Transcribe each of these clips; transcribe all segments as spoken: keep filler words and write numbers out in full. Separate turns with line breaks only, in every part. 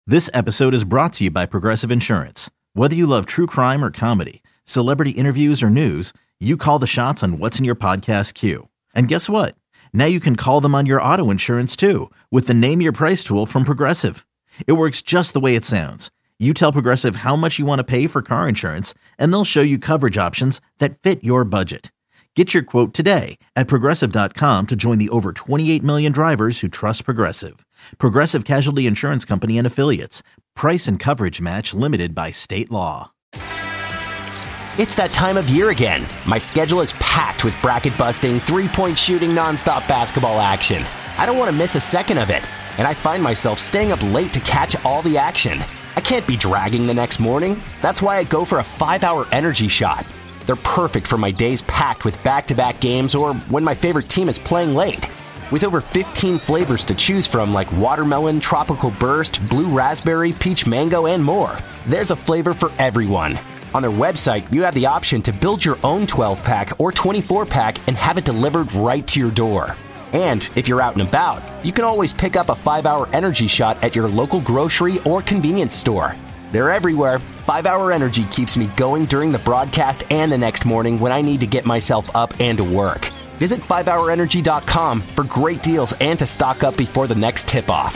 This episode is brought to you by Progressive Insurance. Whether you love true crime or comedy, celebrity interviews or news, you call the shots on what's in your podcast queue. And guess what? Now you can call them on your auto insurance too with the Name Your Price tool from Progressive. It works just the way it sounds. You tell Progressive how much you want to pay for car insurance, and they'll show you coverage options that fit your budget. Get your quote today at Progressive dot com to join the over twenty-eight million drivers who trust Progressive. Progressive Casualty Insurance Company and Affiliates. Price and coverage match limited by state law.
It's that time of year again. My schedule is packed with bracket-busting, three-point shooting, nonstop basketball action. I don't want to miss a second of it, and I find myself staying up late to catch all the action. I can't be dragging the next morning. That's why I go for a five-hour energy shot. They're perfect for my days packed with back-to-back games or when my favorite team is playing late. With over fifteen flavors to choose from like watermelon, tropical burst, blue raspberry, peach mango, and more, there's a flavor for everyone. On their website, you have the option to build your own twelve-pack or twenty-four-pack and have it delivered right to your door. And if you're out and about, you can always pick up a five-hour energy shot at your local grocery or convenience store. They're everywhere. five-hour Energy keeps me going during the broadcast and the next morning when I need to get myself up and to work. Visit five hour energy dot com for great deals and to stock up before the next tip-off.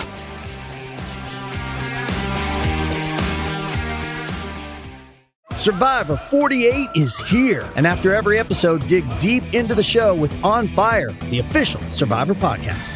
Survivor forty-eight is here, and after every episode, dig deep into the show with On Fire, the official Survivor podcast.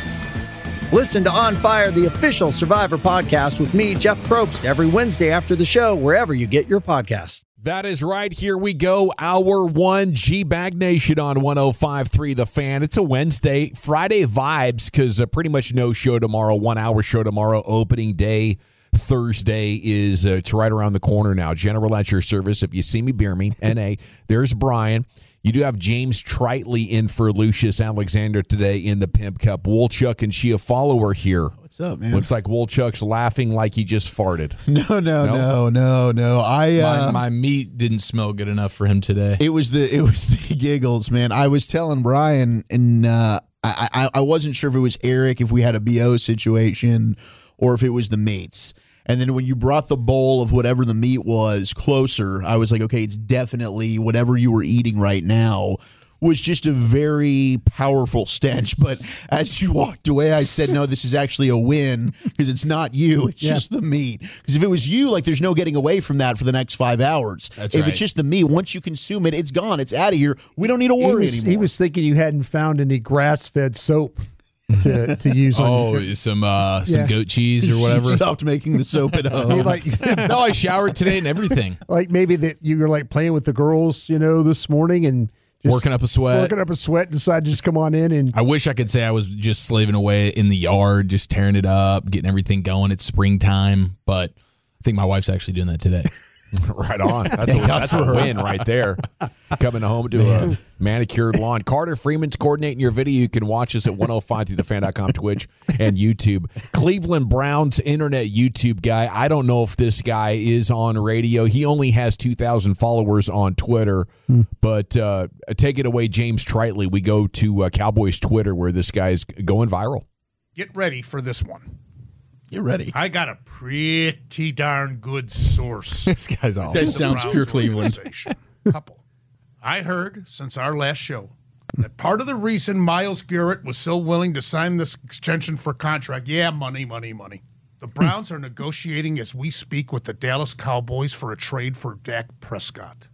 Listen to On Fire, the official Survivor podcast with me, Jeff Probst, every Wednesday after the show, wherever you get your podcasts.
That is right. Here we go. Hour one, G-Bag Nation on one oh five point three The Fan. It's a Wednesday. Friday vibes because uh, pretty much no show tomorrow. One-hour show tomorrow. Opening day Thursday is uh, it's right around the corner now. General at your service. If you see me, beer me. N A. There's Brian. You do have James Tritley in for Lucius Alexander today in the Pimp Cup. Woolchuck and Shia follower here.
What's up, man?
Looks like Woolchuck's laughing like he just farted.
No, no, no, no, no. no. I uh,
my, my meat didn't smell good enough for him today.
It was the it was the giggles, man. I was telling Brian, and uh, I, I I wasn't sure if it was Eric, if we had a B O situation, or if it was the meats. And then when you brought the bowl of whatever the meat was closer, I was like, okay, it's definitely whatever you were eating right now was just a very powerful stench. But as you walked away, I said, no, this is actually a win because it's not you. It's yeah. just the meat. Because if it was you, like there's no getting away from that for the next five hours.
That's
if
right.
it's just the meat, once you consume it, it's gone. It's out of here. We don't need to worry
he was,
anymore.
He was thinking you hadn't found any grass-fed soap to, to use on
oh
your,
some uh some
yeah.
goat cheese or whatever.
Stopped making the soap at home.
like,
No, I showered today and everything.
Like maybe that you were like playing with the girls, you know, this morning and just
working up a sweat.
Working up a sweat, decided to just come on in and
I wish I could say I was just slaving away in the yard, just tearing it up, getting everything going. It's springtime, but I think my wife's actually doing that today.
Right on. That's a, that's a win right there. Coming home to a manicured lawn. Carter Freeman's coordinating your video. You can watch us at one oh five through the fan dot com, Twitch, and YouTube. Cleveland Browns internet YouTube guy. I don't know if this guy is on radio. He only has two thousand followers on Twitter. Hmm. But uh, take it away, James Tritley. We go to uh, Cowboys Twitter where this guy's going viral.
Get ready for this one.
You're ready.
I got a pretty darn good source.
This guy's awesome.
That sounds pure Cleveland.
Couple. I heard since our last show that part of the reason Myles Garrett was so willing to sign this extension for contract, yeah, money, money, money. The Browns are negotiating as we speak with the Dallas Cowboys for a trade for Dak Prescott.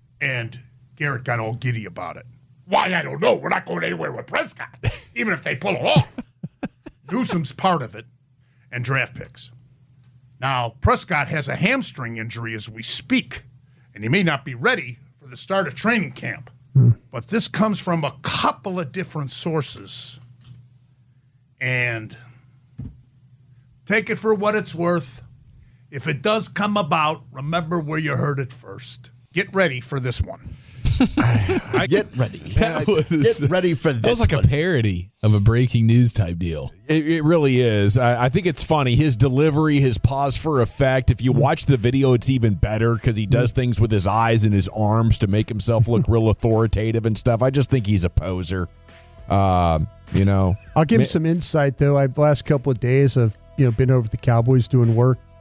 And Garrett got all giddy about it. Why, I don't know. We're not going anywhere with Prescott, even if they pull it off. Newsom's part of it. And draft picks. Now, Prescott has a hamstring injury as we speak, and he may not be ready for the start of training camp. Hmm. But this comes from a couple of different sources. And take it for what it's worth. If it does come about, remember where you heard it first. Get ready for this one.
I, get ready.
That was,
get ready for this.
That was like
one.
a parody of a breaking news type deal.
It, it really is. I, I think it's funny. His delivery, his pause for effect. If you watch the video, it's even better because he does things with his eyes and his arms to make himself look real authoritative and stuff. I just think he's a poser. Uh, you know,
I'll give him some insight though. I've the last couple of days I've you know been over at the Cowboys doing work,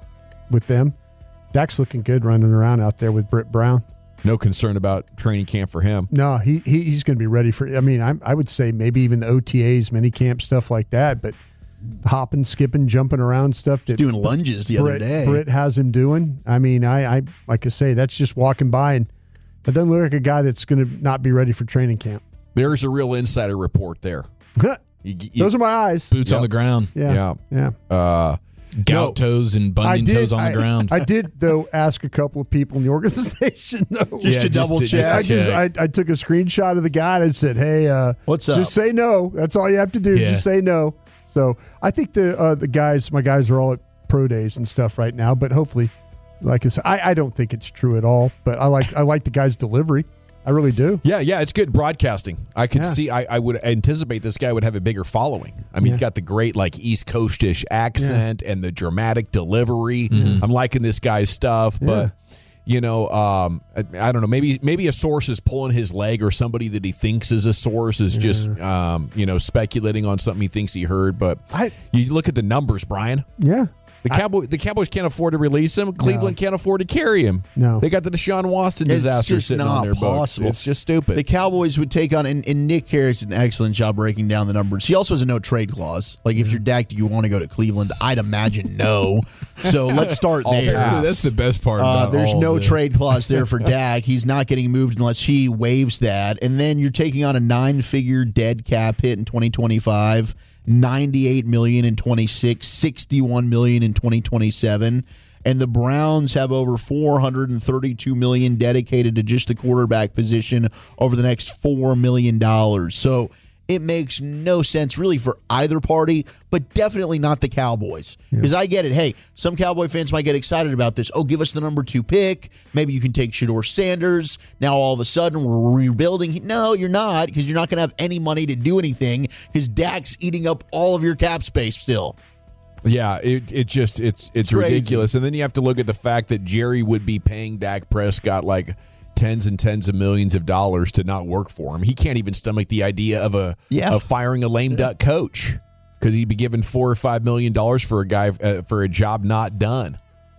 with them. Dak's looking good running around out there with Britt Brown.
No concern about training camp for him.
No, he, he he's going to be ready for. I mean, I I would say maybe even O T As, mini camp, stuff like that. But hopping, skipping, jumping around stuff that
doing lunges the
Britt,
other day.
Britt has him doing. I mean, I I like I say that's just walking by, and that doesn't look like a guy that's going to not be ready for training camp.
There's a real insider report there. You, you,
Those are my eyes.
Boots
Yep.
on the ground.
Yeah, yeah.
yeah. Uh,
Gout
No.
toes and bunion toes on
I,
the ground.
I did though ask a couple of people in the organization though.
Just to double check.
I just I,
check.
I took a screenshot of the guy and I said, "Hey, uh,
What's up?"
Just say no. That's all you have to do.
Yeah.
Just say no." So I think the uh, the guys, my guys, are all at pro days and stuff right now. But hopefully, like I said, I, I don't think it's true at all. But I like I like the guy's delivery. I really do.
Yeah, yeah, it's good broadcasting. I could
Yeah.
see, I, I would anticipate this guy would have a bigger following. I mean, he's
Yeah.
got the great, like, East Coast-ish accent and the dramatic delivery. I'm liking this guy's stuff, but, you know, um, I, I don't know, maybe maybe a source is pulling his leg or somebody that he thinks is a source is just, um, you know, speculating on something he thinks he heard. But
I-
you look at the numbers, Brian.
Yeah.
The Cowboy, the Cowboys can't afford to release him. Cleveland can't afford to carry him.
No.
They got the Deshaun Watson
It's
disaster
just
sitting
not
on their books.
possible.
It's just stupid.
The Cowboys would take on, and, and Nick Harris did an excellent job breaking down the numbers. He also has a no trade clause. Like, if you're Dak, do you want to go to Cleveland? I'd imagine no. So let's start there.
That's, that's the best part
Uh,
about
there's
all
no
of this.
trade clause there for Dak. He's not getting moved unless he waives that. And then you're taking on a nine-figure dead cap hit in twenty twenty-five, ninety-eight million dollars in twenty-six, sixty-one million dollars in twenty twenty-seven. And the Browns have over four hundred thirty-two million dollars dedicated to just the quarterback position over the next four million dollars. So it makes no sense really for either party, but definitely not the Cowboys. Because I get it. Hey, some Cowboy fans might get excited about this. Oh, give us the number two pick. Maybe you can take Shedeur Sanders. Now all of a sudden we're rebuilding. No, you're not, because you're not going to have any money to do anything because Dak's eating up all of your cap space still.
Yeah, it it just it's it's
Crazy.
ridiculous. And then you have to look at the fact that Jerry would be paying Dak Prescott like tens and tens of millions of dollars to not work for him. He can't even stomach the idea of a
Yeah.
of firing a lame duck coach because he'd be given four or five million dollars for a guy uh, for a job not done.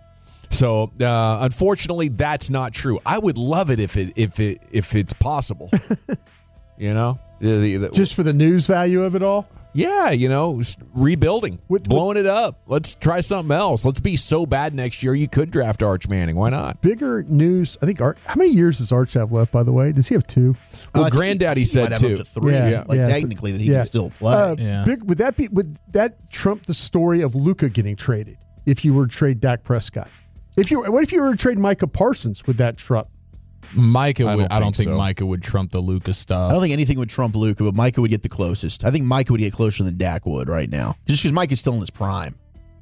So uh, unfortunately, that's not true. I would love it if it if it if it's possible. You know, The- the- the-
Just for the news value of it all.
yeah, you know, s- rebuilding,
What-
blowing it up. Let's try something else. Let's be so bad next year you could draft Arch Manning. Why not?
Bigger news. I think Arch. How many years does Arch have left? By the way, does he have two?
Well,
Uh, I think
Granddaddy
he
said
might have
too.
up to three.
Yeah,
like
yeah.
technically that he
Yeah.
can still play.
Uh,
Yeah.
big, would that be? Would that trump the story of Luka getting traded? If you were to trade Dak Prescott, if you what if you were to trade Micah Parsons? Would that trump?
Micah,
I
would,
don't
I don't
think
think
so.
Micah would trump the Lucas stuff.
I don't think anything would trump Luka, but Micah would get the closest. I think Micah would get closer than Dak would right now, just because Micah's still in his prime.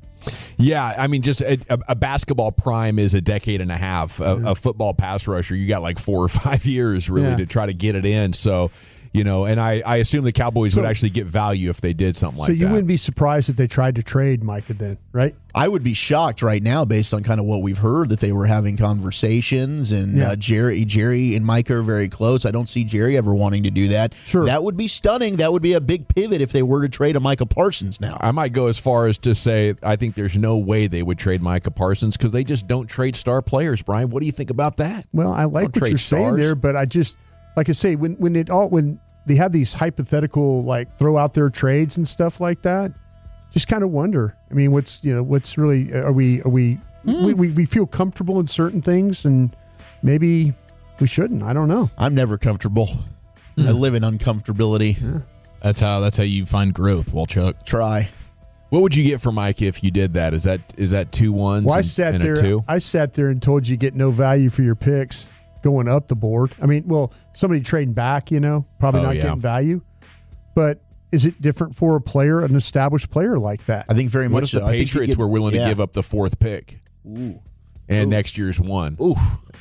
Yeah, I mean, just a, a, a basketball prime is a decade and a half. A, a football pass rusher, you got like four or five years really
Yeah.
to try to get it in. So, you know, and I, I assume the Cowboys
So-
would actually get value if they did something like
so you
that.
wouldn't be surprised if they tried to trade Micah then, right?
I would be shocked right now, based on kind of what we've heard, that they were having conversations, and
Yeah.
uh, Jerry, Jerry and Micah are very close. I don't see Jerry ever wanting to do that.
Sure.
That would be stunning. That would be a big pivot if they were to trade a Micah Parsons now.
I might go as far as to say I think there's no way they would trade Micah Parsons because they just don't trade star players. Brian, what do you think about that?
Well, I like
Don't
what
trade
you're saying
stars.
there, but I just like I say when when it all when they have these hypothetical like throw out their trades and stuff like that, just kind of wonder. I mean, what's you know what's really are we are we, we we we feel comfortable in certain things and maybe we shouldn't. I don't know.
I'm never comfortable. I live in uncomfortability.
That's how that's how you find growth, Walchuk.
Try.
What would you get for Micah if you did that? Is that is that two ones
Well, I
and,
sat
and
there.
a two?
I sat there and told you get no value for your picks going up the board. I mean, well, somebody trading back, you know, probably
Oh,
not
yeah.
getting value. But is it different for a player, an established player like that?
I think very
What
much
if the
so. I think you
Patriots
get-
were willing
yeah.
to give up the fourth pick
Ooh.
and
Ooh.
next year's one?
Ooh.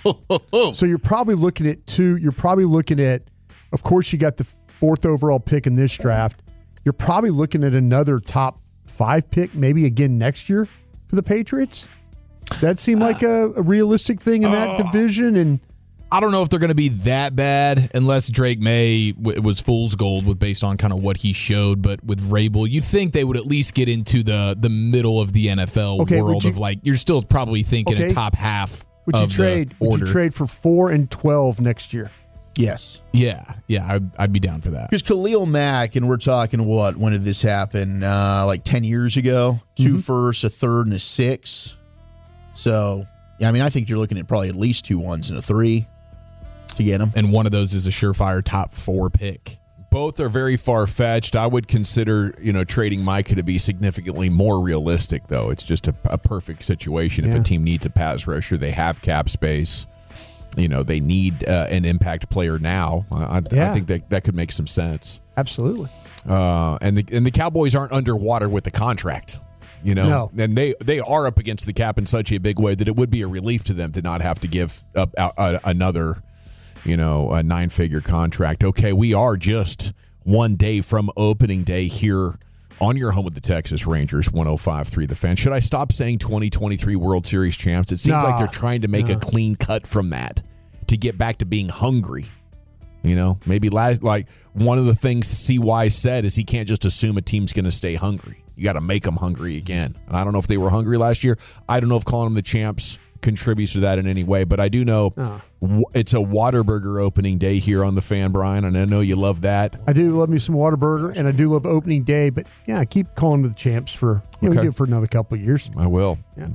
So you're probably looking at two. You're probably looking at, of course, you got the fourth overall pick in this draft. You're probably looking at another top five pick, maybe again next year for the Patriots. That seemed like a, a realistic thing in that division. And
I don't know if they're going to be that bad unless Drake May w- was fool's gold with based on kind of what he showed. But with Vrabel, you'd think they would at least get into the the middle of the N F L
Okay, would
world
you-
of like you're still probably thinking
Okay.
a top half.
Would you
of the
trade? Would
order.
you trade for four and twelve next year?
Yes.
Yeah, yeah, I'd, I'd be down for that.
Because Khalil Mack, and we're talking what? When did this happen? Uh, like ten years ago? Two
Mm-hmm.
firsts, a third, and a six. So, yeah, I mean, I think you're looking at probably at least two ones and a three to get him.
And one of those is a surefire top four pick.
Both are very far-fetched. I would consider, you know, trading Micah to be significantly more realistic, though. It's just a, a perfect situation. If
Yeah.
a team needs a pass rusher, they have cap space. You know, they need uh, an impact player now. I, I,
Yeah.
I think that that could make some sense.
Absolutely.
Uh, and the and the Cowboys aren't underwater with the contract. You know,
No.
and they they are up against the cap in such a big way that it would be a relief to them to not have to give up a, a, another, you know, a nine-figure contract. Okay, we are just one day from opening day here on your home with the Texas Rangers, one oh five point three The Fan. Should I stop saying twenty twenty-three World Series champs? It seems
Nah.
like they're trying to make a clean cut from that to get back to being hungry. You know, maybe last, like one of the things C Y said is he can't just assume a team's going to stay hungry. You got to make them hungry again. And I don't know if they were hungry last year. I don't know if calling them the champs contributes to that in any way, but I do know
Oh.
w- it's a Whataburger opening day here on the Fan, Brian, and I know you love that.
I do love me some Whataburger, and I do love opening day. But yeah, keep calling them the champs for you know,
Okay.
give it for another couple of years.
I will.
Yeah.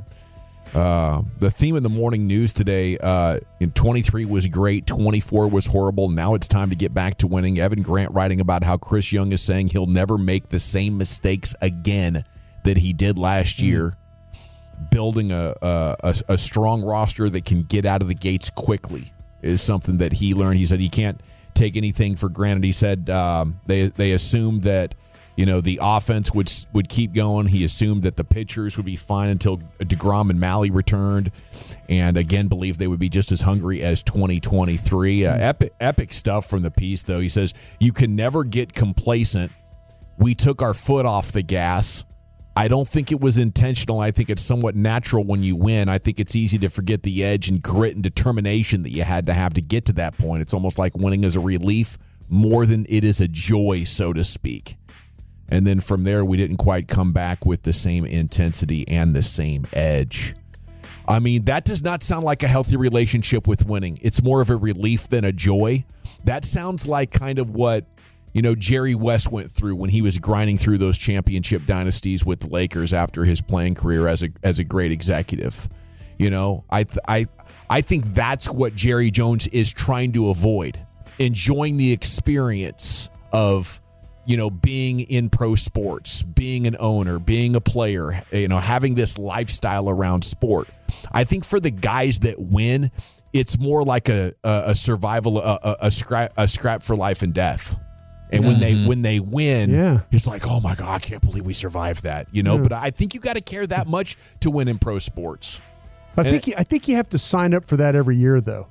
Uh, the theme in the morning news today uh, in twenty-three was great, twenty-four was horrible. Now it's time to get back to winning. Evan Grant writing about how Chris Young is saying he'll never make the same mistakes again that he did last
Mm.
year. Building a, a, a, a strong roster that can get out of the gates quickly is something that he learned. He said he can't take anything for granted. He said um, they they assumed that you know the offense would would keep going. He assumed that the pitchers would be fine until DeGrom and Malley returned, and again believed they would be just as hungry as twenty twenty-three. Uh, epic epic stuff from the piece, though. He says you can never get complacent. We took our foot off the gas. I don't think it was intentional. I think it's somewhat natural when you win. I think it's easy to forget the edge and grit and determination that you had to have to get to that point. It's almost like winning is a relief more than it is a joy, so to speak. And then from there, we didn't quite come back with the same intensity and the same edge. I mean, that does not sound like a healthy relationship with winning. It's more of a relief than a joy. That sounds like kind of what, you know, Jerry West went through when he was grinding through those championship dynasties with the Lakers after his playing career as a as a great executive. You know, I th- I I think that's what Jerry Jones is trying to avoid. Enjoying the experience of, you know, being in pro sports, being an owner, being a player, you know, having this lifestyle around sport. I think for the guys that win, it's more like a a, a survival, a, a, a scrap a scrap for life and death. And when they when they win,
Yeah.
it's like, oh my God, I can't believe we survived that. You know, but I think you got to care that much to win in pro sports.
I think you, I think you have to sign up for that every year, though.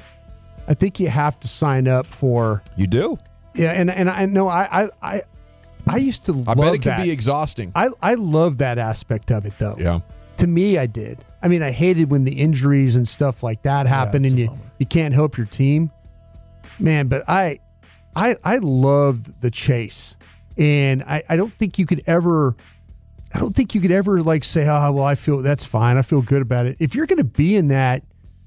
I think you have to sign up for
You do.
yeah, and and I know I I I, I used to
I
love
bet it can
that.
be exhausting.
I I love that aspect of it, though.
Yeah.
To me, I did. I mean, I hated when the injuries and stuff like that happen,
it's
and
a
you
bummer.
you can't help your team, man. But I I I loved the chase, and I I don't think you could ever. I don't think you could ever like say, oh, well, I feel that's fine. I feel good about it. If you're going to be in that,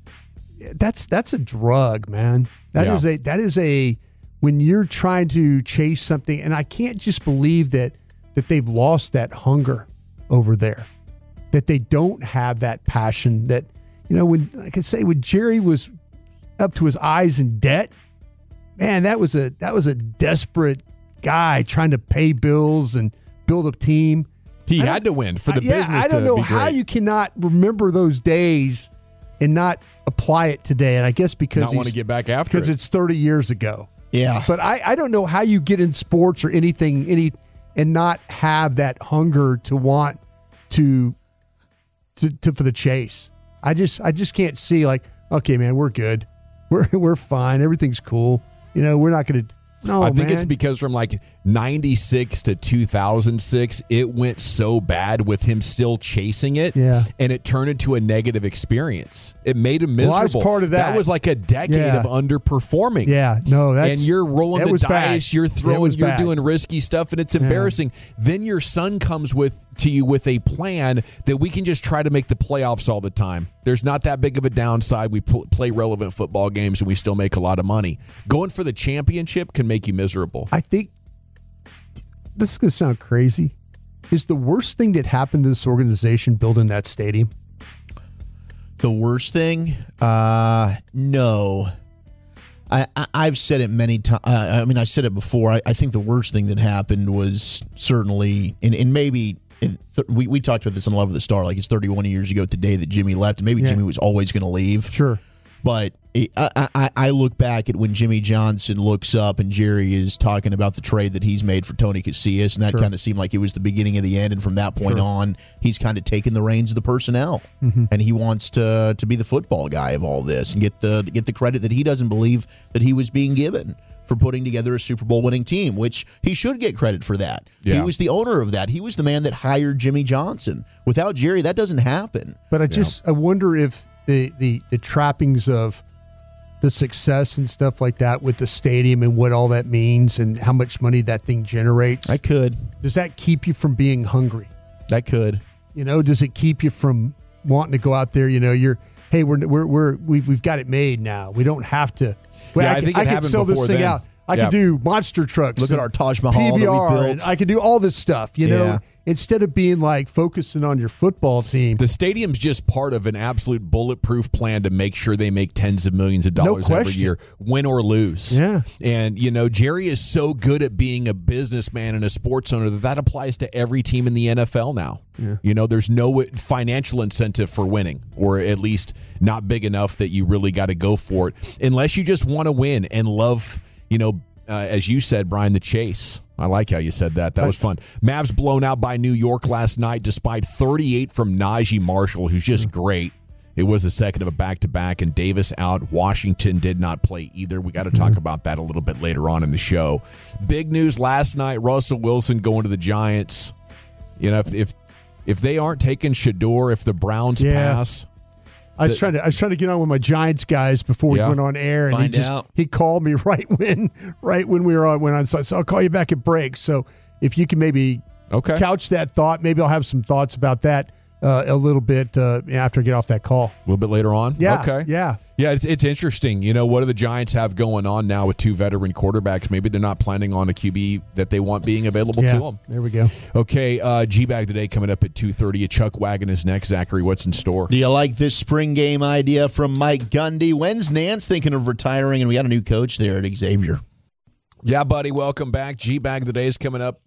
that's that's a drug, man. That
Yeah.
is a that is a when you're trying to chase something, and I can't just believe that that they've lost that hunger over there, that they don't have that passion. That you know, when like I say, when Jerry was up to his eyes in debt, man, that was a that was a desperate guy trying to pay bills and build a team.
He
I
had to
don't-
win for the
I- yeah,
business
I don't
to
know
be
how
great.
you cannot remember those days and not apply it today. And I guess because
Not want to
he's-
get back after
because
it.
it's thirty years ago.
Yeah.
But I, I don't know how you get in sports or anything any and not have that hunger to want to to, to for the chase. I just I just can't see like, okay, man, we're good. We're we're fine. Everything's cool. You know, we're not going to No,
I think
man.
it's because from like ninety-six to two thousand six, it went so bad with him still chasing it.
Yeah.
And it turned into a negative experience. It made him miserable.
Well, I was part of that.
That was like a decade
Yeah.
of underperforming.
Yeah, no, that's
and you're rolling
that
the
was
dice,
bad.
you're
It
throwing,
was
you're
bad.
doing risky stuff, and it's embarrassing. Then your son comes with to you with a plan that we can just try to make the playoffs all the time. There's not that big of a downside. We pl- play relevant football games and we still make a lot of money. Going for the championship can make you miserable.
I think this is going to sound crazy. Is the worst thing that happened to this organization building that stadium?
The worst thing? Uh, no. I, I, I've said it many times. Uh, I mean, I said it before. I, I think the worst thing that happened was certainly, and, and maybe in th- we, we talked about this in Love of the Star, like it's thirty-one years ago today that Jimmy left, and maybe
Yeah.
Jimmy was always going to leave.
Sure.
But it, I, I, I look back at when Jimmy Johnson looks up and Jerry is talking about the trade that he's made for Tony Casillas, and that
Sure.
kind of seemed like it was the beginning of the end. And from that point
Sure.
on, he's kind of taken the reins of the personnel,
Mhm.
and he wants to to be the football guy of all this and get the get the credit that he doesn't believe that he was being given for putting together a Super Bowl winning team, which he should get credit for that. He
Yeah.
was the owner of that. He was the man that hired Jimmy Johnson. Without Jerry, that doesn't happen.
But I just I wonder if the the the trappings of the success and stuff like that with the stadium and what all that means and how much money that thing generates.
I could.
Does that keep you from being hungry?
That could.
You know, does it keep you from wanting to go out there? You know, you're hey, we're we're we're we've, we've got it made now. We don't have to. Well,
Yeah, I
can,
think it
I can
happened
sell this
before
thing
then.
out. I
Yeah.
can do monster trucks.
Look at
and
our Taj Mahal that we've
P B R,
built.
and I can do all this stuff. You know,
Yeah.
instead of being like focusing on your football team.
The stadium's just part of an absolute bulletproof plan to make sure they make tens of millions of dollars every
question.
year, win or lose.
Yeah.
And, you know, Jerry is so good at being a businessman and a sports owner that that applies to every team in the N F L now.
Yeah.
You know, there's no financial incentive for winning, or at least not big enough that you really got to go for it, unless you just want to win and love, you know, uh, as you said, Brian, the chase. I like how you said that. That was fun. Mavs blown out by New York last night despite thirty-eight from Najee Marshall, who's just great. It was the second of a back-to-back, and Davis out. Washington did not play either. We got to talk about that a little bit later on in the show. Big news last night, Russell Wilson going to the Giants. You know, if if, if they aren't taking Shador, if the Browns
Yeah.
pass,
I was trying to I was trying to get on with my Giants guys before
Yeah.
we went on air, and
Find
he just
out.
he called me right when right when we were on went on. So I said, I'll call you back at break. So if you can maybe
okay.
couch that thought, maybe I'll have some thoughts about that uh, a little bit uh, after I get off that call.
A little bit later on?
Yeah,
Okay.
yeah.
Yeah, it's, it's interesting. You know, what do the Giants have going on now with two veteran quarterbacks? Maybe they're not planning on a Q B that they want being available
yeah.
to them.
There we go.
Okay, uh, G-Bag today coming up at two thirty. A Chuck Wagon is next. Zachary, what's in store?
Do you like this spring game idea from Mike Gundy? When's Nance thinking of retiring? And we got a new coach there at Xavier.
Yeah, buddy, welcome back. G-Bag today is coming up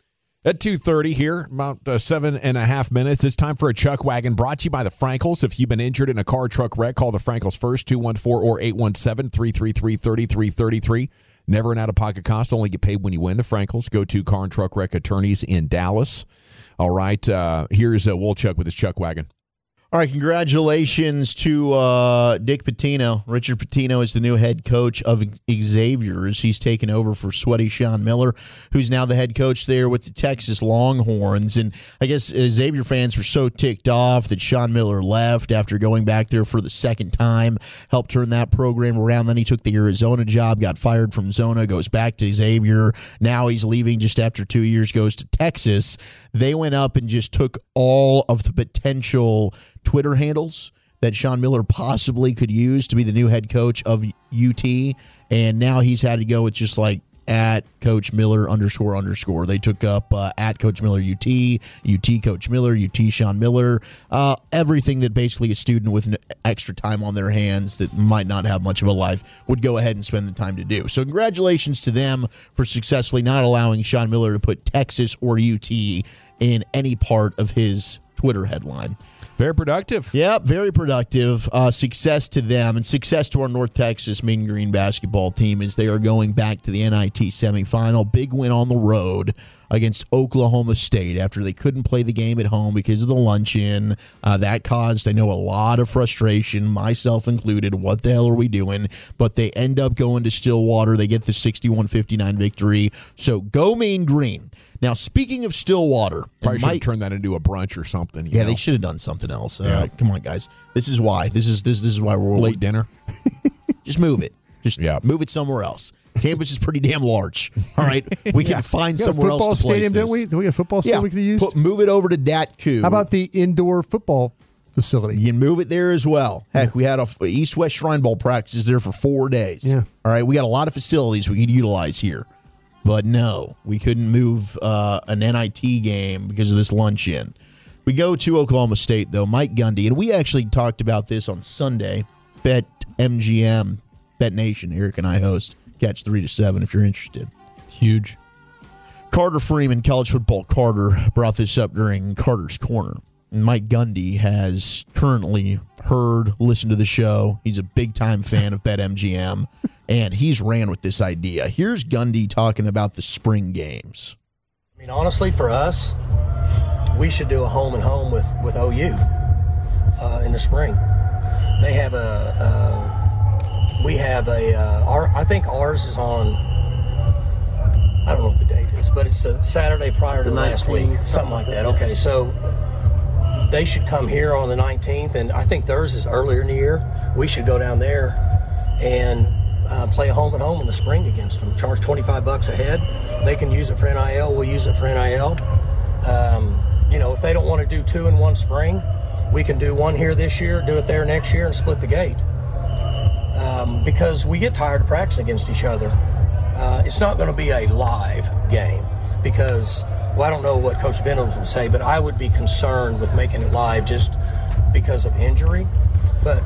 at two thirty here, about uh, seven and a half minutes. It's time for a Chuck Wagon brought to you by the Frankels. If you've been injured in a car truck wreck, call the Frankels first, two one four or eight one seven, three three three, three three three three. Never an out-of-pocket cost. Only get paid when you win. The Frankels. Go to car and truck wreck attorneys in Dallas. All right, uh, here's uh, Wolchuk with his Chuck Wagon.
All right, congratulations to uh, Dick Pitino. Richard Pitino is the new head coach of Xavier as he's taken over for sweaty Sean Miller, who's now the head coach there with the Texas Longhorns. And I guess uh, Xavier fans were so ticked off that Sean Miller left after going back there for the second time, helped turn that program around. Then he took the Arizona job, got fired from Zona, goes back to Xavier. Now he's leaving just after two years, goes to Texas. They went up and just took all of the potential Twitter handles that Sean Miller possibly could use to be the new head coach of U T, and now he's had to go with just like at Coach Miller underscore underscore. They took up uh, at Coach Miller U T, U T Coach Miller, U T Sean Miller, uh, everything that basically a student with an extra time on their hands that might not have much of a life would go ahead and spend the time to do. So congratulations to them for successfully not allowing Sean Miller to put Texas or U T in any part of his Twitter headline.
Very productive.
Yep, very productive. Uh, success to them and success to our North Texas Mean Green basketball team as they are going back to the N I T semifinal. Big win on the road against Oklahoma State after they couldn't play the game at home because of the luncheon. Uh, that caused, I know, a lot of frustration, myself included. What the hell are we doing? But they end up going to Stillwater. They get the sixty-one fifty-nine victory. So go Mean Green. Now, speaking of Stillwater,
Probably should
Mike,
turn that into a brunch or something. You
yeah,
know?
they should have done something else. Uh,
Yeah.
Come on, guys. This is why. This is this, this is why we're
Late dinner.
Just move it. Just
Yeah.
move it somewhere else. Campus is pretty damn large. All right, we can find
We got a
somewhere
football
else to place
stadium,
this.
didn't we? Do we have a football stadium we could have used?
Put, move it over to Dat Coup.
How about the indoor football facility?
You can move it there as well. Heck, we had a East-West Shrine Bowl practices there for four days.
Yeah.
All right, we got a lot of facilities we could utilize here. But no, we couldn't move uh, an N I T game because of this luncheon. We go to Oklahoma State, though. Mike Gundy, and we actually talked about this on Sunday. Bet M G M, Bet Nation, Eric and I host. Catch three to seven if you're interested.
Huge.
Carter Freeman, College Football Carter, brought this up during Carter's Corner. And Mike Gundy has currently heard, listened to the show. He's a big-time fan of BetMGM, and he's ran with this idea. Here's Gundy talking about the spring games.
I mean, honestly, for us, we should do a home and home with, with O U uh, in the spring. They have a, uh, we have a, uh, our, I think ours is on, I don't know what the date is, but it's a Saturday prior to the last week, something like that. Okay, so they should come here on the nineteenth, and I think theirs is earlier in the year. We should go down there and uh, play a home and home in the spring against them. Charge twenty-five bucks a head. They can use it for N I L. We'll use it for N I L. Um, you know, if they don't want to do two in one spring, we can do one here this year, do it there next year, and split the gate. Um, because we get tired of practicing against each other. Uh, it's not going to be a live game because, well, I don't know what Coach Venables would say, but I would be concerned with making it live just because of injury. But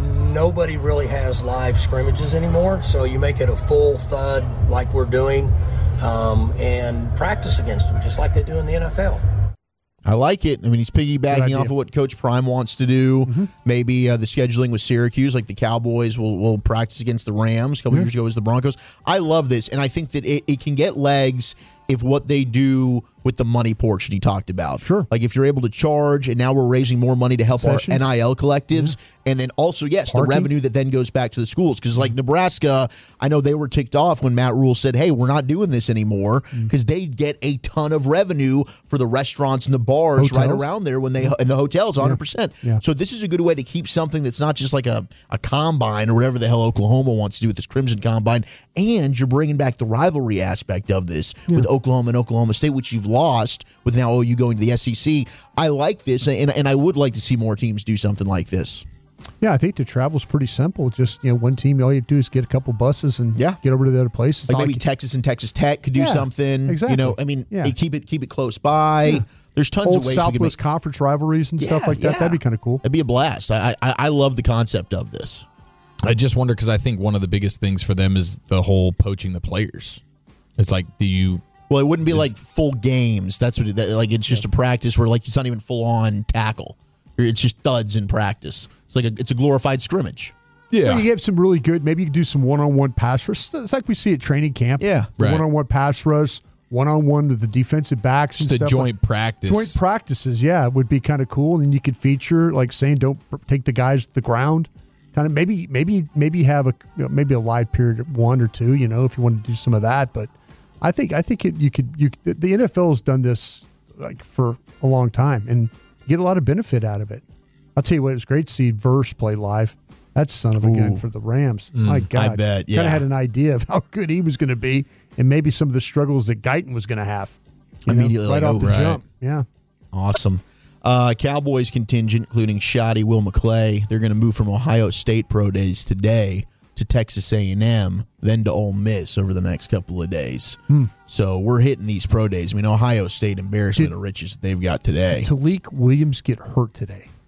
nobody really has live scrimmages anymore, so you make it a full thud like we're doing um, and practice against them just like they do in the N F L.
I like it. I mean, he's piggybacking off of what Coach Prime wants to do.
Mm-hmm.
Maybe uh, the scheduling with Syracuse, like the Cowboys will, will practice against the Rams. A couple
Yeah.
years ago, it was the Broncos. I love this, and I think that it, it can get legs if what they do with the money portion he talked about.
Sure.
Like if you're able to charge, and now we're raising more money to help
Sessions.
our N I L collectives, yeah. and then also, yes,
Parking.
the revenue that then goes back to the schools. Because like Nebraska, I know they were ticked off when Matt Rule said, hey, we're not doing this anymore, because mm. they get a ton of revenue for the restaurants and the bars
hotels.
right around there when they and the hotels, one hundred percent.
Yeah. Yeah.
So this is a good way to keep something that's not just like a, a combine or whatever the hell Oklahoma wants to do with this Crimson Combine, and you're bringing back the rivalry aspect of this yeah. with Oklahoma and Oklahoma State, which you've lost with now O U going to the S E C. I like this, and, and I would like to see more teams do something like this.
Yeah, I think the travel's pretty simple. Just, you know, one team, all you have to do is get a couple buses and
yeah.
get over to the other places.
Like maybe
like,
Texas and Texas Tech could do
yeah,
something.
Exactly.
You know, I mean,
yeah.
keep it keep it close by. Yeah. There's tons
Old
of ways
Southwest
we can make
Conference rivalries and
yeah,
stuff like that.
yeah.
That'd be kind of cool.
That'd be a blast. I, I I love the concept of this.
I just wonder because I think one of the biggest things for them is the whole poaching the players. It's like, do you?
Well, it wouldn't be like full games. That's what it, that, like it's just a practice where like it's not even full on tackle. It's just thuds in practice. It's like a, it's a glorified scrimmage.
Yeah,
well, you have some really good. Maybe you can do some one-on-one pass rush. It's like we see at training camp.
Yeah,
the
right.
one-on-one pass rush, one-on-one with the defensive backs.
Just
and
a
stuff
joint
like,
practice.
Joint practices, yeah, it would be kind of cool. And you could feature like saying, "Don't take the guys to the ground." Kind of maybe, maybe, maybe have a you know, maybe a live period at one or two. You know, if you want to do some of that, but I think I think it, you could. You the N F L has done this like for a long time, and you get a lot of benefit out of it. I'll tell you what, it was great to see Verse play live. That son of a gun for the Rams.
Mm,
My God.
I bet, yeah.
Kind of had an idea of how good he was going to be and maybe some of the struggles that Guyton was going to have. You
Immediately.
know, right
like,
off
oh,
the
right.
jump. Yeah.
Awesome. Uh, Cowboys contingent, including Shoddy, Will McClay, they're going to move from Ohio State Pro Days today to Texas A and M, then to Ole Miss over the next couple of days.
Hmm.
So we're hitting these Pro Days. I mean, Ohio State embarrassment
Did,
of riches that they've got today.
Talik Williams get hurt today.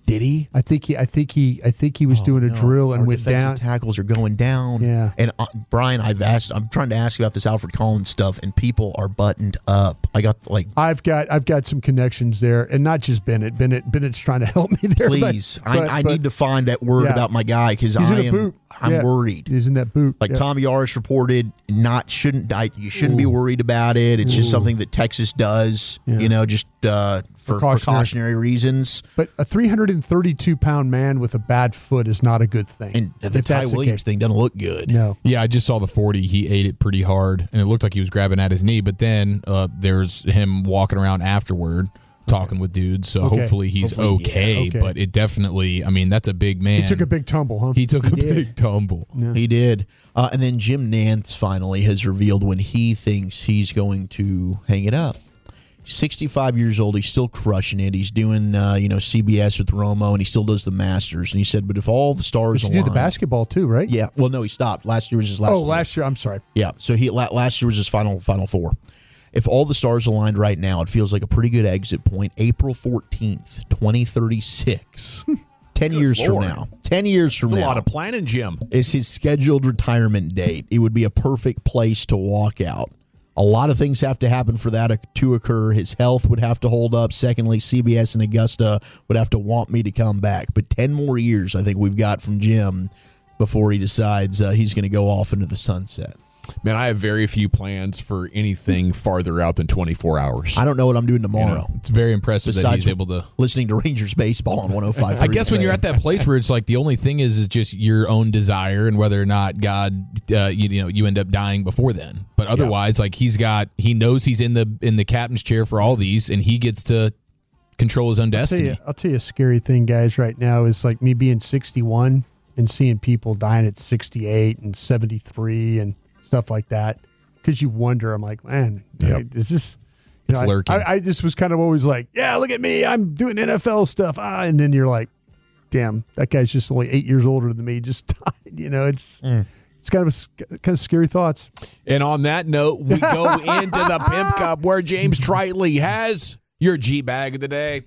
Did he?
I think he. I think he. I think he was
Oh,
doing a
no.
drill and
Our
went
defensive
down.
tackles are going down.
Yeah.
And uh, Brian, I've asked. I'm trying to ask you about this Alfred Collins stuff, and people are buttoned up. I got like.
I've got. I've got some connections there, and not just Bennett. Bennett. Bennett's trying to help me there.
Please,
but, but,
I, I
but
need to find that word
yeah.
about my guy because
He's
I
in a
am.
boot.
I'm
Yeah.
worried.
He's in that boot.
Like
Yeah.
Tommy Yaris reported, not shouldn't I, you shouldn't Ooh. be worried about it. It's Ooh. just something that Texas does, yeah. you know, just uh, for precautionary. precautionary reasons.
But a three hundred thirty-two pound man with a bad foot is not a good thing.
And the Ty Williams thing doesn't look good.
No.
Yeah, I just saw the forty. He ate it pretty hard, and it looked like he was grabbing at his knee. But then uh, there's him walking around afterward, talking with dudes. So okay. hopefully he's hopefully, okay, yeah, okay. But it definitely, I mean, that's a big man.
He took a big tumble, huh?
He took
he
a
did.
big tumble.
Yeah.
He did. Uh, and then Jim Nantz finally has revealed when he thinks he's going to hang it up. sixty-five years old. He's still crushing it. He's doing, uh, you know, C B S with Romo, and he still does the Masters. And he said, but if all the stars
align.
He
did the basketball too, right?
Yeah. Well, no, he stopped. Last year was his last
Oh,
year.
last year. I'm sorry.
Yeah. So he last year was his final final four. If all the stars aligned right now, it feels like a pretty good exit point. April fourteenth, twenty thirty-six. Ten
Good
years
Lord.
from now. Ten years from
That's
now.
a lot of planning, Jim.
Is his scheduled retirement date. It would be a perfect place to walk out. A lot of things have to happen for that to occur. His health would have to hold up. Secondly, C B S and Augusta would have to want me to come back. But ten more years, I think we've got from Jim before he decides uh, he's going to go off into the sunset.
Man, I have very few plans for anything farther out than twenty-four hours.
I don't know what I'm doing tomorrow. You know,
it's very impressive that he's able to
listening to Rangers baseball on one oh five point three.
I guess when you're at that place where it's like the only thing is is just your own desire and whether or not God, uh, you, you know, you end up dying before then. But otherwise, yeah. like he's got, he knows he's in the in the captain's chair for all these, and he gets to control his own destiny.
I'll tell you, I'll tell you a scary thing, guys. Right now is like me being sixty-one and seeing people dying at sixty-eight and seventy-three and stuff like that. Because you wonder, I'm like, man, yep. is this? You
it's
know,
lurking.
I, I just was kind of always like, yeah, look at me, I'm doing N F L stuff. Ah, and then you're like, damn, that guy's just only eight years older than me. Just died. You know, it's mm. it's kind of a, kind of scary thoughts.
And on that note, we go into the Pimp Cup where James Tritley has your G bag of the day.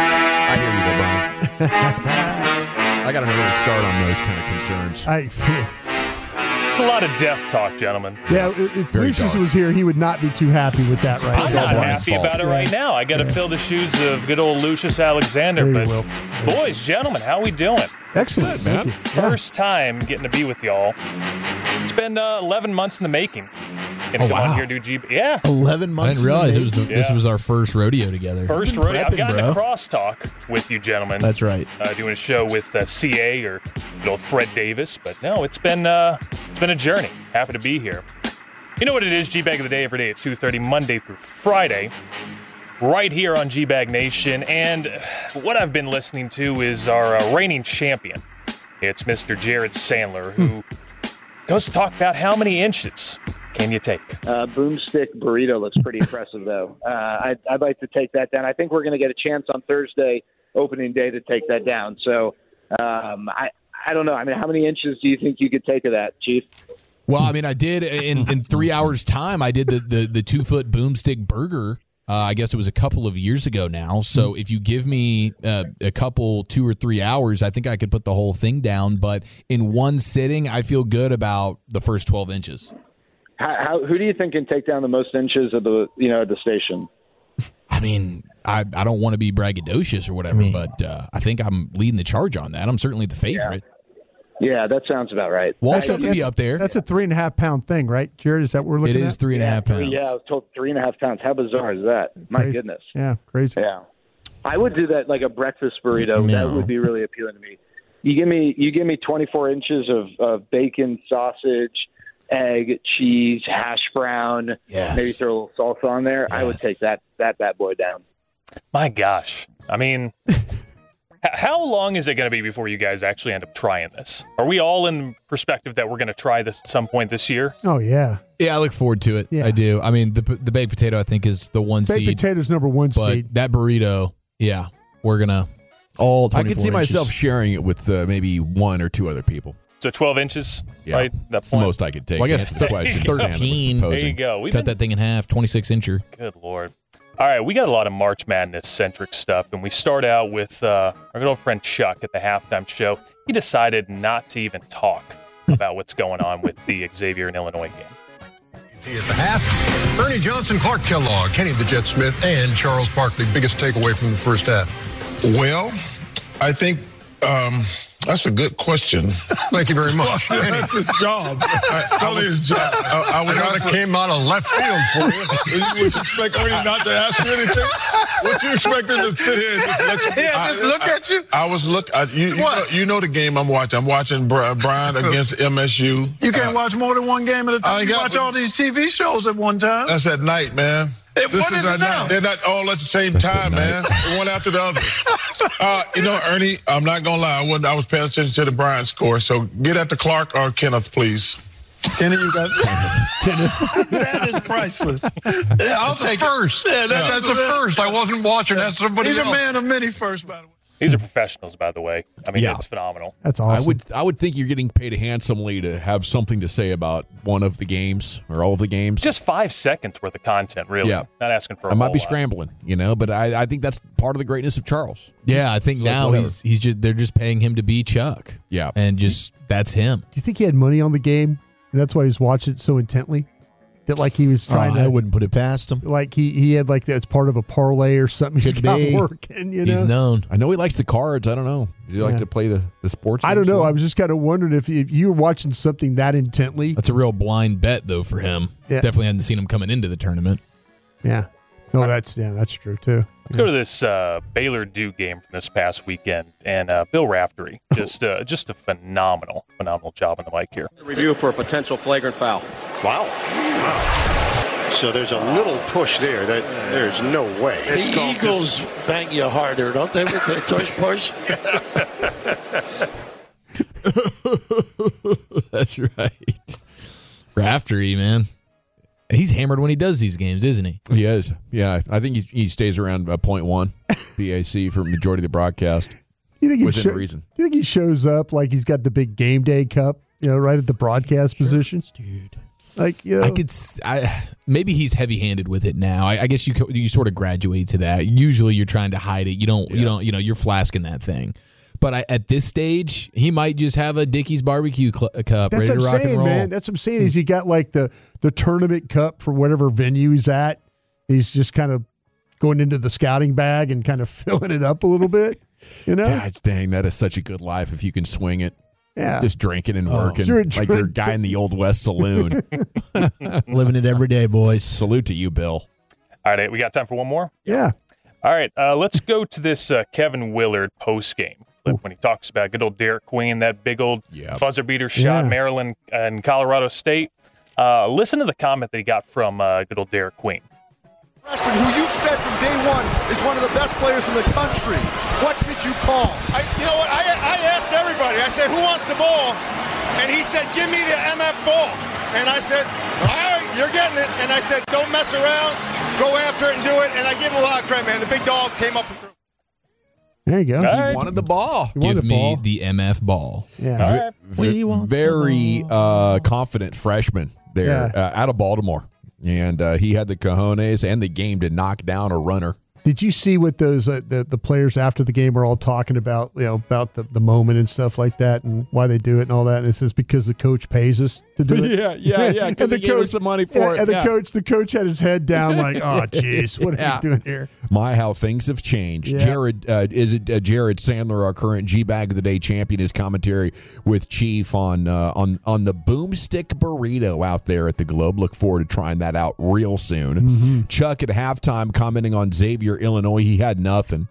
I hear you, though, Brian. I got an early start on those kind of concerns.
I.
It's a lot of death talk, gentlemen.
Yeah, if Very Lucius dark. was here, he would not be too happy with that right
I'm
now.
not happy fault. about it right yeah. now. I got to yeah. fill the shoes of good old Lucius Alexander.
There
but boys, gentlemen, how we doing?
Excellent,
Good,
man.
First yeah. time getting to be with y'all. It's been uh, eleven months in the making. Gonna
oh,
come
wow.
on here do G. Yeah,
eleven months.
I didn't realize it was the,
yeah.
this was our first rodeo together.
First rodeo.
Prepping,
I've gotten
bro.
a crosstalk with you, gentlemen.
That's right.
Uh, doing a show with uh, C A or good old Fred Davis, but no, it's been uh, it's been a journey. Happy to be here. You know what it is? G-Bag of the Day every day at two thirty, Monday through Friday, right here on G-Bag Nation. And what I've been listening to is our uh, reigning champion. It's Mister Jared Sandler, who goes to talk about how many inches can you take.
Uh, boomstick burrito looks pretty impressive, though. Uh, I'd, I'd like to take that down. I think we're going to get a chance on Thursday, opening day, to take that down. So um, I, I don't know. I mean, how many inches do you think you could take of that, Chief?
Well, I mean, I did in, in three hours' time. I did the the, the two foot boomstick burger. Uh, I guess it was a couple of years ago now. So if you give me uh, a couple, two or three hours, I think I could put the whole thing down. But in one sitting, I feel good about the first twelve inches.
How, how, who do you think can take down the most inches of the you know the station?
I mean, I, I don't want to be braggadocious or whatever, I mean, but uh, I think I'm leading the charge on that. I'm certainly the favorite.
Yeah. Yeah, that sounds about right.
Walsh could be up there.
That's a three and a half pound thing, right, Jared? Is that what we're looking at?
It is
at?
three and a half pounds.
Yeah, I was told three and a half pounds. How bizarre is that? My
crazy.
goodness.
Yeah, crazy.
Yeah, I would do that like a breakfast burrito.
No.
That would be really appealing to me. You give me, you give me twenty-four inches of, of bacon, sausage, egg, cheese, hash brown.
Yes.
Maybe throw a little salsa on there.
Yes.
I would take that that bad boy down.
My gosh. I mean, how long is it going to be before you guys actually end up trying this? Are we all in perspective that we're going to try this at some point this year?
Oh, yeah.
Yeah, I look forward to it.
Yeah.
I do. I mean, the the baked potato, I think, is the one
Baked
seed.
potato's number one
but
seed.
that burrito, yeah, we're going to.
All
I could see
inches.
myself sharing it with uh, maybe one or two other people.
So twelve inches,
Yeah.
right? That
That's the
point?
most I could take.
Well, I
to
guess
answer the question. Sandler was
thirteen.
There you
proposing.
go. We've
Cut
been,
that thing in half, twenty-six incher.
Good Lord. All right, we got a lot of March Madness-centric stuff, and we start out with uh, our good old friend Chuck at the halftime show. He decided not to even talk about what's going on with the Xavier and Illinois game.
At the half, Ernie Johnson, Clark Kellogg, Kenny the Jet Smith, and Charles Barkley. Biggest takeaway from the first half?
Well, I think um, that's a good question.
Thank you very much.
Well, that's his job. It's only his job. I, I was
I know
also,
that came out of left field for you.
Would you expect Ernie not to ask you anything? Would you expect him to sit here and just let you?
Yeah,
I,
just look
I,
at you.
I was look. I, you, you, know, you know the game I'm watching. I'm watching Brian against M S U.
You can't
uh,
watch more than one game at a time.
I
You
got-
watch all these T V shows at one time.
That's at night, man.
Hey,
This
what
is
is it
at
now?
night. They're not all at the same
That's at
time,
night.
man. One after the other. Uh, you know, Ernie, I'm not gonna lie. I wasn't. I was paying attention to the Brian score. So get at the Clark or Kenneth, please.
Kenny, you got that is priceless. Yeah, I'll
That's a
take
first.
It. Yeah, that,
Yeah,
that's
that's a
a
first. I wasn't watching. That's somebody
He's
else.
a man of many firsts, by the way.
These are professionals, by the way. I mean,
Yeah.
it's phenomenal.
That's awesome.
I would I would think you're getting paid handsomely to have something to say about one of the games or all of the games.
Just five seconds worth of content, really.
Yeah.
Not asking for a
I might
whole
be
lot.
scrambling, you know, but I, I think that's part of the greatness of Charles.
Yeah, I think
It's like
now
whatever.
he's he's just they're just paying him to be Chuck.
Yeah.
And just that's him.
Do you think he had money on the game, and that's why he was watching it so intently? That like he was trying
Oh,
to,
I wouldn't put it past him.
like he he had like that's part of a parlay or something. He's
Could
got
be.
working. You know,
He's known.
I know he likes the cards. I don't know. Does he like
Yeah.
to play the, the sports?
I don't
games
know.
too?
I was just kind of wondering if if you were watching something that intently.
That's a real blind bet though for him.
Yeah.
Definitely hadn't seen him coming into the tournament.
Yeah. No, that's yeah, that's true too.
Let's go to this uh, Baylor Duke game from this past weekend, and uh, Bill Raftery, just uh, just a phenomenal, phenomenal job on the mic here.
Review for a potential flagrant foul.
Wow. So there's a little push there. That there's no way.
The Eagles bang you harder, don't they, with their tush push?
That's right. Raftery, man. He's hammered when he does these games, isn't he?
He is. Yeah, I think he, he stays around a point one B A C for majority of the broadcast.
You think he
within
sho-
reason.
You think he shows up like he's got the big game day cup, you know, right at the broadcast position,
dude?
Like, you know,
I could, s- I maybe he's heavy-handed with it now. I, I guess you co- you sort of graduate to that. Usually, you're trying to hide it. You don't, you don't, you know, you're flasking that thing. But I, at this stage, he might just have a Dickey's barbecue cl- cup
that's
ready
what
to
I'm
rock
saying,
and roll.
man. That's what I'm saying. Is he got like the the tournament cup for whatever venue he's at? He's just kind of going into the scouting bag and kind of filling it up a little bit. You know,
God dang, that is such a good life if you can swing it.
Yeah.
Just drinking and
Oh.
working
Sure,
like
sure.
you're a guy in the Old West Saloon.
Living it every day, boys.
Salute to you, Bill.
All right, we got time for one more?
yeah.
All right, uh, let's go to this uh, Kevin Willard post-game clip when he talks about good old Derek Queen, that big old
Yep.
buzzer beater shot,
Yeah.
Maryland and Colorado State. Uh, listen to the comment that he got from uh, good old Derek Queen.
Freshman, who you've said from day one is one of the best players in the country. What did you call?
I, you know what? I, I asked everybody. I said, who wants the ball? And he said, give me the M F ball. And I said, all right, you're getting it. And I said, don't mess around. Go after it and do it. And I give him a lot of credit, man. The big dog came up and threw.
There you go.
All
He
right.
wanted the ball.
You want
Give
the
me
ball?
the M F ball.
Yeah.
All right.
V- very uh, confident freshman there
Yeah.
uh, out of Baltimore. And uh, he had the cojones and the game to knock down a runner.
Did you see what those uh, the the players after the game were all talking about? You know, about the, the moment and stuff like that, and why they do it and all that. And it says because the coach pays us to do it.
Yeah, yeah, yeah, 'cause
And
he gave us the money for
yeah,
it,
And the
yeah.
coach, the coach had his head down, like, oh, jeez, what
Yeah.
are we doing here?
My, how things have changed.
Yeah.
Jared, uh, is it uh, Jared Sandler, our current G Bag of the Day champion, his commentary with Chief on uh, on on the boomstick burrito out there at the Globe. Look forward to trying that out real soon.
Mm-hmm.
Chuck at halftime commenting on Xavier, Illinois. He had nothing.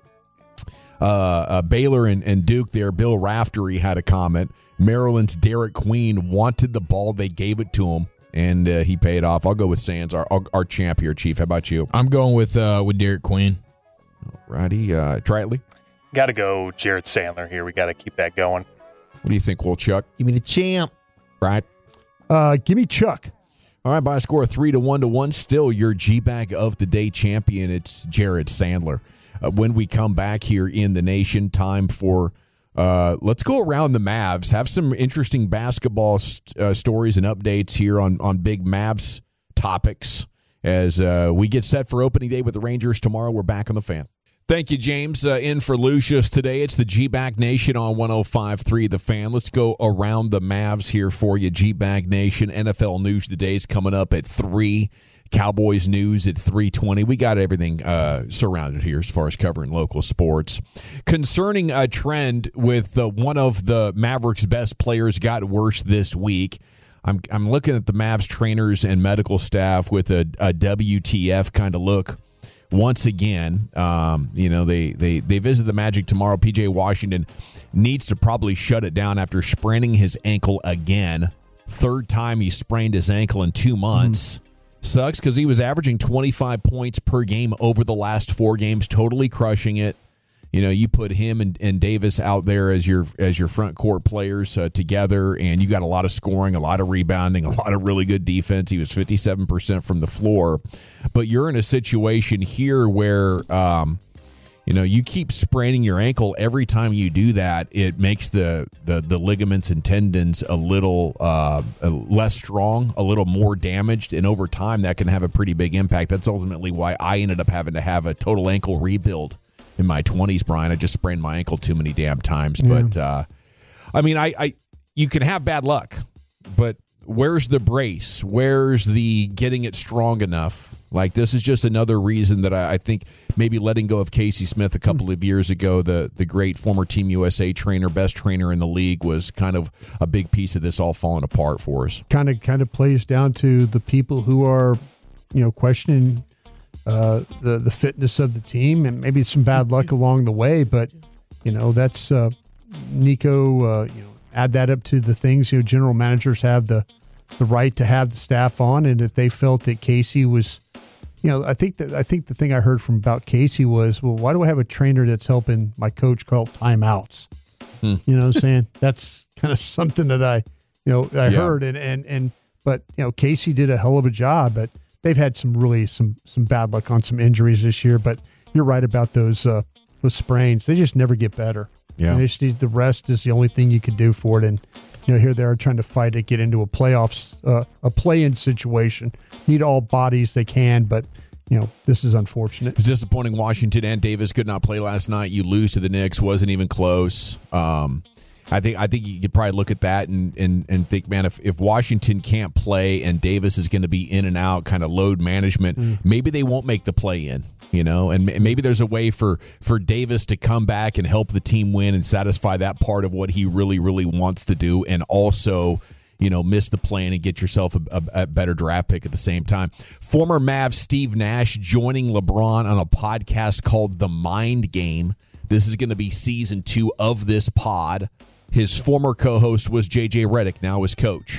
Uh, uh, Baylor and, and Duke there. Bill Raftery had a comment. Maryland's Derek Queen wanted the ball. They gave it to him, and uh, he paid off. I'll go with Sands, our, our our champ here, Chief. How about you?
I'm going with uh, with Derek Queen.
Righty, uh, Tritley.
Got to go Jared Sandler here. We got to keep that going.
What do you think, Will Chuck?
Give me the champ.
Right.
Uh, give me Chuck.
All right, by a score of three to one to one, still your G-Bag of the Day champion. It's Jared Sandler. Uh, when we come back here in the nation, time for uh, let's go around the Mavs. Have some interesting basketball st- uh, stories and updates here on on big Mavs topics, as uh, we get set for opening day with the Rangers tomorrow. We're back on the Fan. Thank you, James. Uh, in for Lucius today. It's the G-Bag Nation on one oh five point three The Fan. Let's go around the Mavs here for you. G-Bag Nation. N F L News Today is coming up at three. Cowboys News at three twenty. We got everything uh, surrounded here as far as covering local sports. Concerning a trend with uh, one of the Mavericks' best players got worse this week. I'm I'm looking at the Mavs trainers and medical staff with a, a W T F kind of look. Once again, um, you know, they, they, they visit the Magic tomorrow. P J Washington needs to probably shut it down after spraining his ankle again. Third time he sprained his ankle in two months. Mm. Sucks because he was averaging twenty-five points per game over the last four games, totally crushing it. You know, you put him and, and Davis out there as your as your front court players uh, together, and you got a lot of scoring, a lot of rebounding, a lot of really good defense. He was fifty-seven percent from the floor. But you're in a situation here where, um, you know, you keep spraining your ankle. Every time you do that, it makes the the, the ligaments and tendons a little uh, less strong, a little more damaged, and over time that can have a pretty big impact. That's ultimately why I ended up having to have a total ankle rebuild in my twenties, Brian. I just sprained my ankle too many damn times. Yeah. But, uh, I mean, I, I you can have bad luck, but where's the brace? Where's the getting it strong enough? Like, this is just another reason that I, I think maybe letting go of Casey Smith a couple of years ago, the the great former Team U S A trainer, best trainer in the league, was kind of a big piece of this all falling apart for us.
Kind of, kind of plays down to the people who are, you know, questioning Uh, the the fitness of the team, and maybe some bad luck along the way, but you know that's uh, Nico. Uh, you know, add that up to the things you know general managers have the the right to have the staff on, and if they felt that Casey was, you know, I think that I think the thing I heard from about Casey was, well, why do I have a trainer that's helping my coach call timeouts? Hmm. You know what I'm saying? That's kind of something that I, you know, I yeah. heard, and and and but you know, Casey did a hell of a job, but they've had some really some some bad luck on some injuries this year, but you're right about those uh, those sprains. They just never get better. Yeah, and they just need, the rest is the only thing you can do for it. And you know, here they are trying to fight to get into a playoffs, uh, a play-in situation. Need all bodies they can, but you know, this is unfortunate.
It's disappointing. Washington and Davis could not play last night. You lose to the Knicks. Wasn't even close. Um, I think I think you could probably look at that and and, and think, man, if, if Washington can't play and Davis is going to be in and out, kind of load management, mm. maybe they won't make the play-in, you know, and maybe there's a way for, for Davis to come back and help the team win and satisfy that part of what he really, really wants to do, and also, you know, miss the play-in and get yourself a, a, a better draft pick at the same time. Former Mavs Steve Nash joining LeBron on a podcast called The Mind Game. This is going to be season two of this pod. His former co-host was J J Redick, now his coach.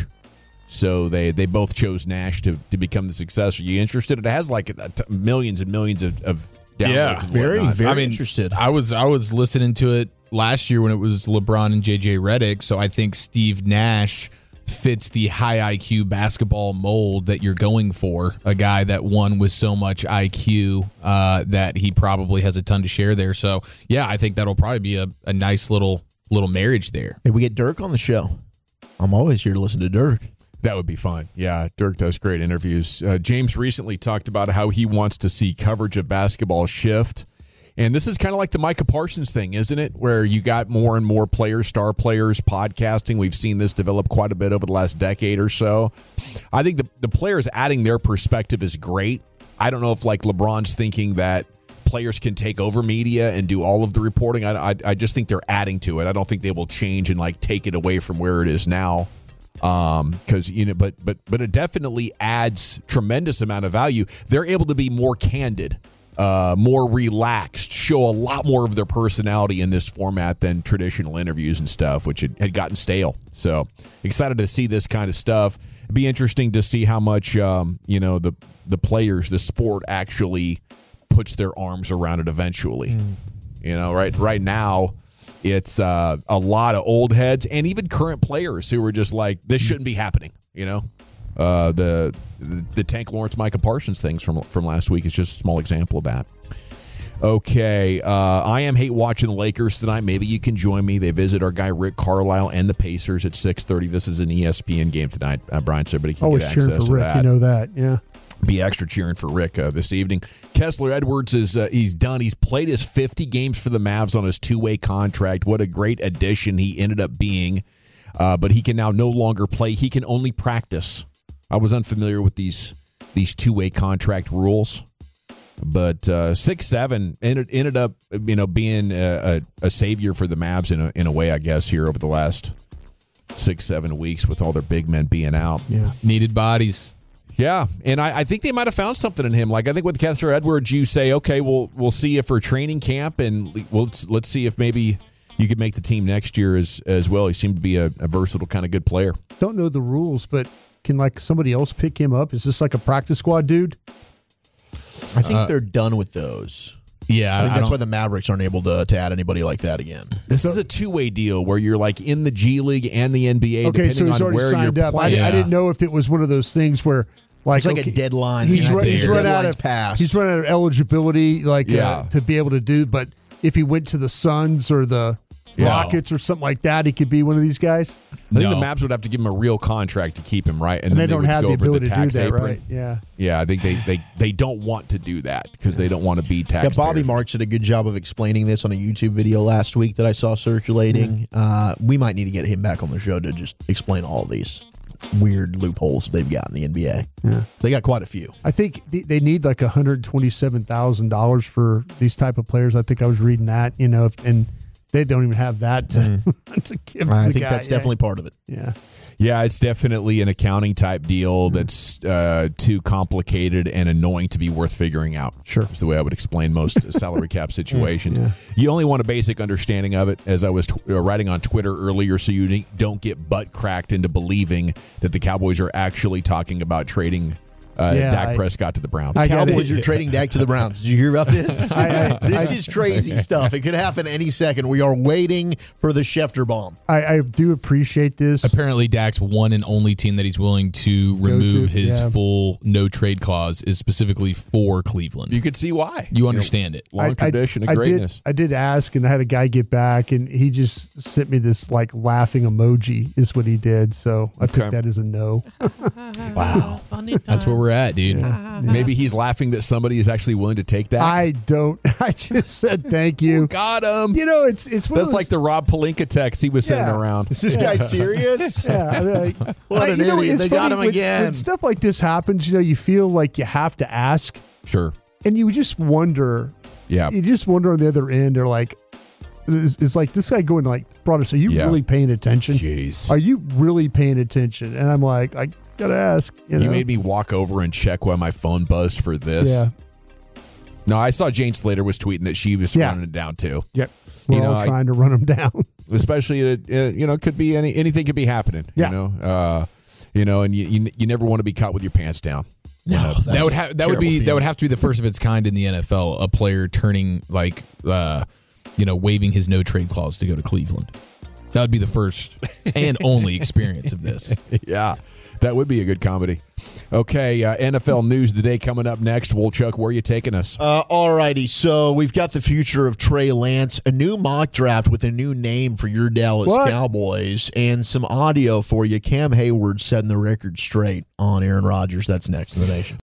So they, they both chose Nash to, to become the successor. You interested? It has like a, a, millions and millions of, of downloads.
Yeah,
and
very,
whatnot.
very I mean, interested. I was I was listening to it last year when it was LeBron and J J Redick. So I think Steve Nash fits the high I Q basketball mold that you're going for. A guy that won with so much I Q uh, that he probably has a ton to share there. So yeah, I think that'll probably be a, a nice little. little marriage there.
Hey, we get Dirk on the show. I'm always here to listen to Dirk.
That would be fun. Yeah, Dirk does great interviews. Uh, James recently talked about how he wants to see coverage of basketball shift. And this is kind of like the Micah Parsons thing, isn't it? Where you got more and more players, star players, podcasting. We've seen this develop quite a bit over the last decade or so. I think the, the players adding their perspective is great. I don't know if like LeBron's thinking that players can take over media and do all of the reporting. I, I, I just think they're adding to it. I don't think they will change and like take it away from where it is now. Um, because you know, but but but it definitely adds tremendous amount of value. They're able to be more candid, uh, more relaxed, show a lot more of their personality in this format than traditional interviews and stuff, which had, had gotten stale. So excited to see this kind of stuff. It'd be interesting to see how much um, you know, the the players, the sport actually puts their arms around it eventually. Mm. You know, right right now, it's uh, a lot of old heads and even current players who are just like, this shouldn't be happening, you know? Uh, the, the the Tank Lawrence, Micah Parsons things from, from last week is just a small example of that. Okay, uh, I am hate watching the Lakers tonight. Maybe you can join me. They visit our guy Rick Carlisle and the Pacers at six thirty. This is an E S P N game tonight, uh, Brian, so everybody can
Always
get access
cheering for
to
Rick,
that.
you know that, yeah.
be extra cheering for Rick uh, this evening. Kessler Edwards is uh, he's done. He's played his fifty games for the Mavs on his two-way contract. What a great addition he ended up being. Uh, but he can now no longer play. He can only practice. I was unfamiliar with these these two-way contract rules. But uh, six seven ended, ended up, you know, being a, a, a savior for the Mavs in a, in a way, I guess, here over the last six, seven weeks with all their big men being out.
Yeah.
Needed bodies.
Yeah, and I, I think they might have found something in him. Like I think with Kessler Edwards, you say, okay, we'll we'll see you for training camp, and we'll, let's let's see if maybe you could make the team next year as as well. He seemed to be a, a versatile kind of good player.
Don't know the rules, but can like somebody else pick him up? Is this like a practice squad dude?
I think
Uh,
they're done with those.
Yeah,
I think
I
that's
don't-
why the Mavericks aren't able to, to add anybody like that again.
This is a two-way deal where you're like in the G League and the N B A,
Okay, so
depending
he's
on
already
where
signed
you're
up. I,
playing.
I didn't know if it was one of those things where, like,
It's like a
okay,
deadline.
He's,
He's
run, he's
there.
run out
Deadline's
of
passed.
he's run out of eligibility, like
Yeah.
uh, to be able to do. But if he went to the Suns or the
Yeah.
Rockets or something like that, he could be one of these guys.
I think
No.
the Mavs would have to give him a real contract to keep him, right?
And, they
then
don't
would
have
go
the
over
ability to do
tax
that,
apron.
right? Yeah.
Yeah, I think they, they, they don't want to do that because they don't want to be taxpayers.
Yeah, Bobby Marks did a good job of explaining this on a YouTube video last week that I saw circulating. Uh, we might need to get him back on the show to just explain all these weird loopholes they've got in the N B A.
Yeah.
They got quite a few.
I think th- they need like one hundred twenty-seven thousand dollars for these type of players. I think I was reading that, you know, if, and they don't even have that to,
Mm.
to give
I
the
think
guy.
that's
Yeah.
definitely part of it.
Yeah.
Yeah, it's definitely an accounting type deal that's uh, too complicated and annoying to be worth figuring out.
Sure.
That's the way I would explain most salary cap situations.
Yeah.
You only want a basic understanding of it, as I was t- uh, writing on Twitter earlier, so you don't get butt cracked into believing that the Cowboys are actually talking about trading uh,
Yeah,
Dak
I-
Prescott to the Browns.
I got
Cowboys
it.
are trading Dak to the Browns. Did you hear about this?
I- I-
this
I-
is crazy stuff. It could happen any second. We are waiting for the Schefter bomb.
I, I do appreciate this.
Apparently, Dak's one and only team that he's willing to remove
to,
his
yeah.
full no trade clause is specifically for Cleveland.
You could see why.
You understand it.
Long
I-
tradition
I,
of
I
greatness.
Did, I did ask, and I had a guy get back, and he just sent me this like laughing emoji. Is what he did. So I
Okay.
took that as a no.
Wow. That's where we're at, dude.
Maybe he's laughing that somebody is actually willing to take that.
I don't. I just said thank you.
Got him.
You know, it's it's one
That's
of those,
like the Rob Palinka text he was sending
Yeah.
around.
Is this guy serious?
Yeah, I mean, like,
What
I-
an
you know,
idiot.
it's
They got
funny
him
when-
again.
When stuff like this happens, you know, you feel like you have to ask,
Sure.
and you just wonder.
Yeah.
You just wonder on the other end, or like, it's, it's like this guy going like, brothers, are you
Yeah.
really paying attention?
Jeez.
Are you really paying attention? And I'm like, I gotta ask. You,
You
know?
made me walk over and check why my phone buzzed for this.
Yeah.
No, I saw Jane Slater was tweeting that she was
Yeah.
running it down too.
Yep. We're
You know,
all
I-
trying to run them down.
Especially, uh, uh, you know, it could be any anything could be happening.
Yeah.
You know, uh, you know, and you, you you never want to be caught with your pants down.
No,
That would have that would be
terrible
that would
feeling.
have to be the first of its kind in the N F L. A player turning like, uh, you know, waiving his no trade clause to go to Cleveland. That would be the first and only experience of this.
Yeah, that would be a good comedy. Okay, uh, N F L news today coming up next. Wolchuk, where are you taking us?
Uh, all righty, so we've got the future of Trey Lance, a new mock draft with a new name for your Dallas
What?
Cowboys, and some audio for you. Cam Hayward setting the record straight on Aaron Rodgers. That's next in the nation.